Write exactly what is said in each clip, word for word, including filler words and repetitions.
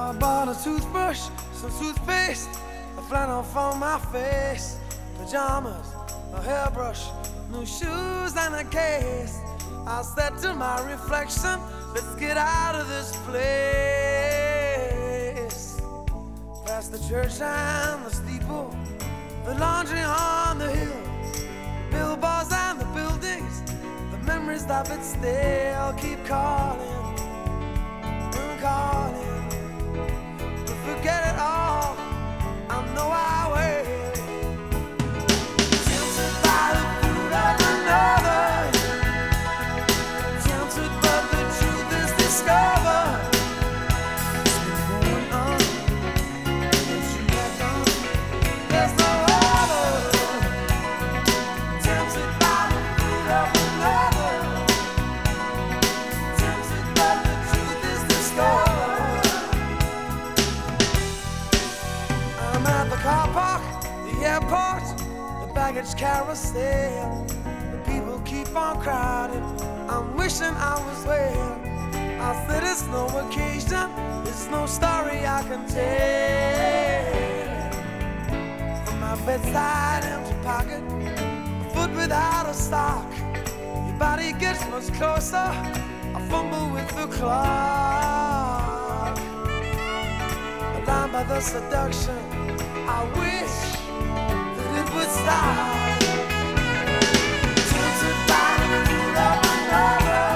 I bought a toothbrush, some toothpaste, a flannel for my face, pajamas, a hairbrush, new shoes and a case. I said to my reflection, let's get out of this place. Past the church and the steeple, the laundry on the hill, the billboards and the buildings, the memories that but still keep calling, calling. To forget it all, I know I will. Tempted by the fruit of another, tempted but the truth is discovered. It's been going on, since you have gone. There's no other. Tempted by the fruit of another, tempted but the truth is discovered. I'm at the car park, the airport, the baggage carousel. The people keep on crowding, I'm wishing I was there. I said it's no occasion, it's no story I can tell. From my bedside empty pocket, a foot without a sock. Your body gets much closer, I fumble with the clock. Blind by the seduction, I wish that it would stop. Tempted by the fruit of another,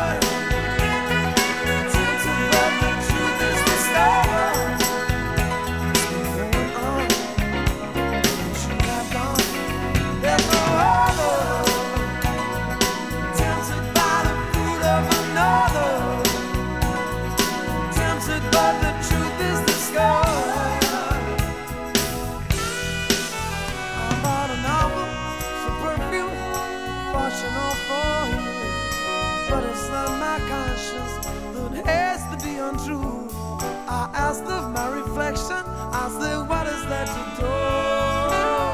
tempted but the truth is discovered. It's been going on, since you have gone. There's no other. Tempted by the fruit of another, tempted but the truth is discovered. But it's not my conscience that has to be untrue. I asked of my reflection, I said, what is there to do?